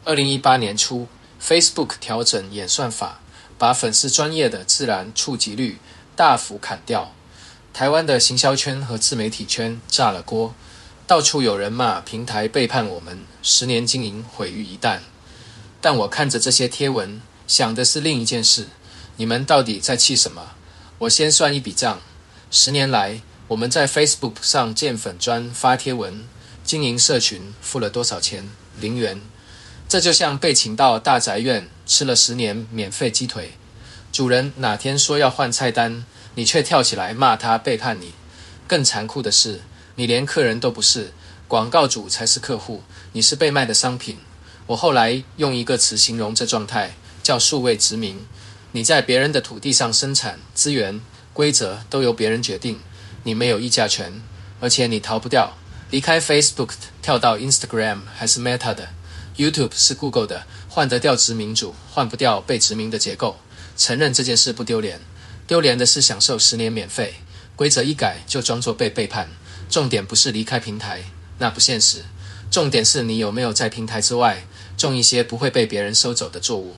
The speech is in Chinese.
2018年初 Facebook 调整演算法，把粉丝专页的自然触及率大幅砍掉。台湾的行销圈和自媒体圈炸了锅，到处有人骂平台背叛我们，10年经营毁于一旦。但我看着这些贴文，想的是另一件事，你们到底在气什么？我先算一笔账，10年来我们在 Facebook 上建粉专发贴文，经营社群付了多少钱？0元。这就像被请到大宅院吃了10年免费鸡腿，主人哪天说要换菜单，你却跳起来骂他背叛你。更残酷的是，你连客人都不是，广告主才是客户，你是被卖的商品。我后来用一个词形容这状态，叫数位殖民。你在别人的土地上生产，资源、规则都由别人决定，你没有议价权，而且你逃不掉。离开 Facebook 跳到 Instagram 还是 Meta 的， YouTube 是 Google 的，换得掉殖民主，换不掉被殖民的结构。承认这件事不丢脸，丢脸的是享受10年免费，规则一改就装作被背叛。重点不是离开平台，那不现实，重点是你有没有在平台之外种一些不会被别人收走的作物。